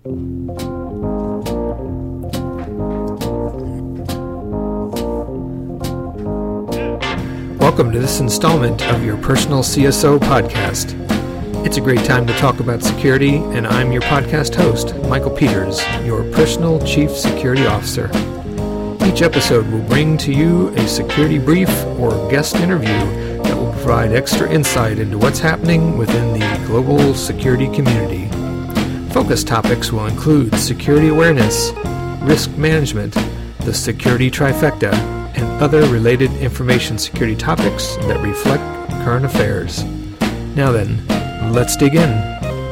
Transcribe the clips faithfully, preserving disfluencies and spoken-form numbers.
Welcome to this installment of your Personal C S O podcast. It's a great time to talk about security, and I'm your podcast host, Michael Peters, your Personal Chief Security Officer. Each episode will bring to you a security brief or guest interview that will provide extra insight into what's happening within the global security community. Focus topics will include security awareness, risk management, the security trifecta, and other related information security topics that reflect current affairs. Now then, let's dig in.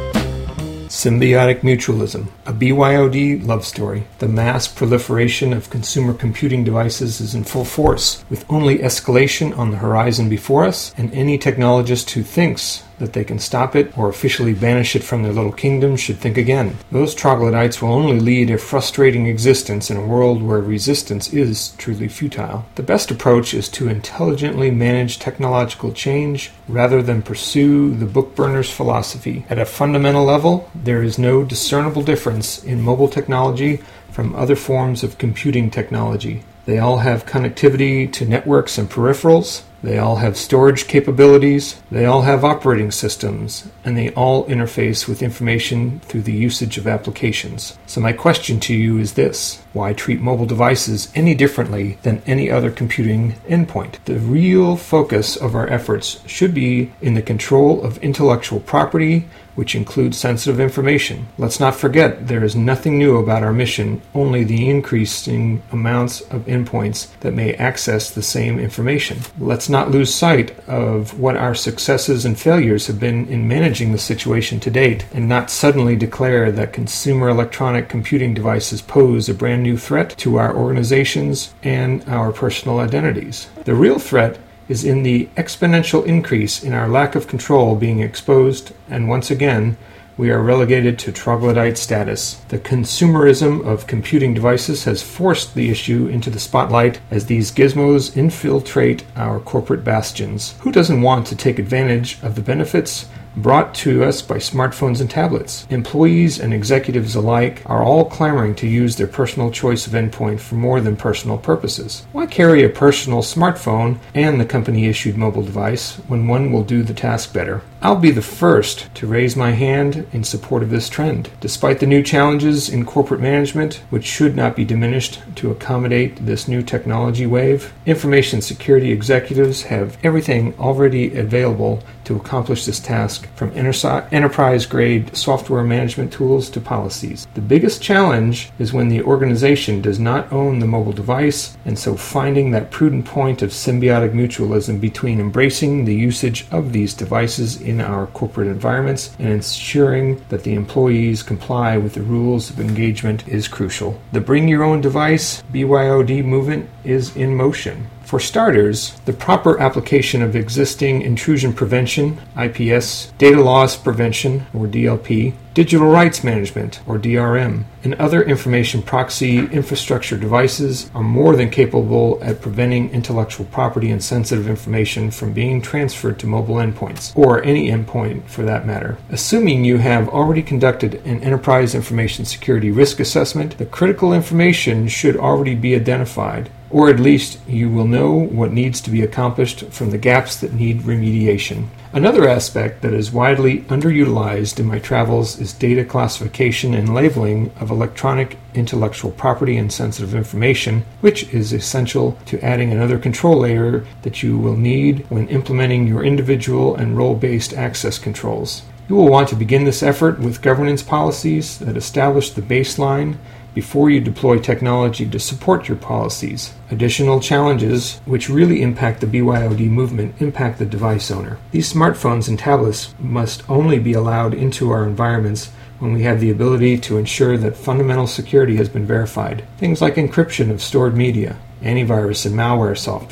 Symbiotic mutualism, a B Y O D love story. The mass proliferation of consumer computing devices is in full force, with only escalation on the horizon before us, and any technologist who thinks that they can stop it or officially banish it from their little kingdom should think again. Those troglodytes will only lead a frustrating existence in a world where resistance is truly futile. The best approach is to intelligently manage technological change rather than pursue the book burner's philosophy. At a fundamental level, there is no discernible difference in mobile technology from other forms of computing technology. They all have connectivity to networks and peripherals. They all have storage capabilities, they all have operating systems, and they all interface with information through the usage of applications. So my question to you is this: why treat mobile devices any differently than any other computing endpoint? The real focus of our efforts should be in the control of intellectual property, which includes sensitive information. Let's not forget there is nothing new about our mission, only the increasing amounts of endpoints that may access the same information. Let's not lose sight of what our successes and failures have been in managing the situation to date, and not suddenly declare that consumer electronic computing devices pose a brand new threat to our organizations and our personal identities. The real threat is in the exponential increase in our lack of control being exposed, and once again, we are relegated to troglodyte status. The consumerism of computing devices has forced the issue into the spotlight as these gizmos infiltrate our corporate bastions. Who doesn't want to take advantage of the benefits brought to us by smartphones and tablets? Employees and executives alike are all clamoring to use their personal choice of endpoint for more than personal purposes. Why carry a personal smartphone and the company-issued mobile device when one will do the task better? I'll be the first to raise my hand in support of this trend. Despite the new challenges in corporate management, which should not be diminished to accommodate this new technology wave, information security executives have everything already available to accomplish this task, from enterprise-grade software management tools to policies. The biggest challenge is when the organization does not own the mobile device, and so finding that prudent point of symbiotic mutualism between embracing the usage of these devices in our corporate environments and ensuring that the employees comply with the rules of engagement is crucial. The Bring Your Own Device B Y O D movement is in motion. For starters, the proper application of existing intrusion prevention, I P S, data loss prevention, or D L P, digital rights management, or D R M, and other information proxy infrastructure devices are more than capable at preventing intellectual property and sensitive information from being transferred to mobile endpoints, or any endpoint for that matter. Assuming you have already conducted an enterprise information security risk assessment, the critical information should already be identified, or at least you will know what needs to be accomplished from the gaps that need remediation. Another aspect that is widely underutilized in my travels is data classification and labeling of electronic intellectual property and sensitive information, which is essential to adding another control layer that you will need when implementing your individual and role-based access controls. You will want to begin this effort with governance policies that establish the baseline before you deploy technology to support your policies. Additional challenges, which really impact the B Y O D movement, impact the device owner. These smartphones and tablets must only be allowed into our environments when we have the ability to ensure that fundamental security has been verified. Things like encryption of stored media, antivirus and malware software,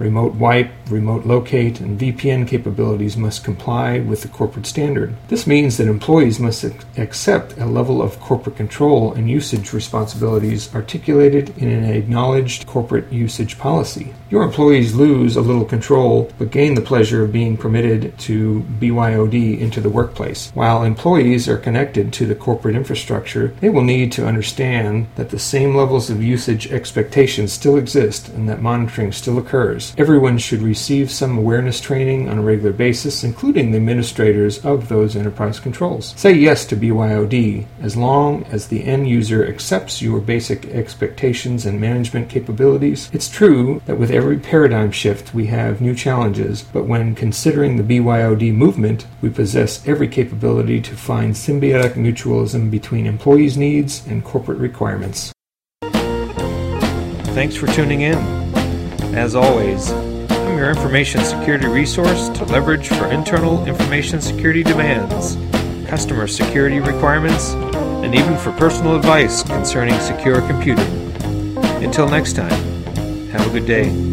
Remote wipe, remote locate, and V P N capabilities must comply with the corporate standard. This means that employees must ac- accept a level of corporate control and usage responsibilities articulated in an acknowledged corporate usage policy. Your employees lose a little control, but gain the pleasure of being permitted to B Y O D into the workplace. While employees are connected to the corporate infrastructure, they will need to understand that the same levels of usage expectations still exist and that monitoring still occurs. Everyone should receive some awareness training on a regular basis, including the administrators of those enterprise controls. Say yes to B Y O D as long as the end user accepts your basic expectations and management capabilities. It's true that with every paradigm shift we have new challenges, but when considering the B Y O D movement, we possess every capability to find symbiotic mutualism between employees' needs and corporate requirements. Thanks for tuning in. As always, I'm your information security resource to leverage for internal information security demands, customer security requirements, and even for personal advice concerning secure computing. Until next time, have a good day.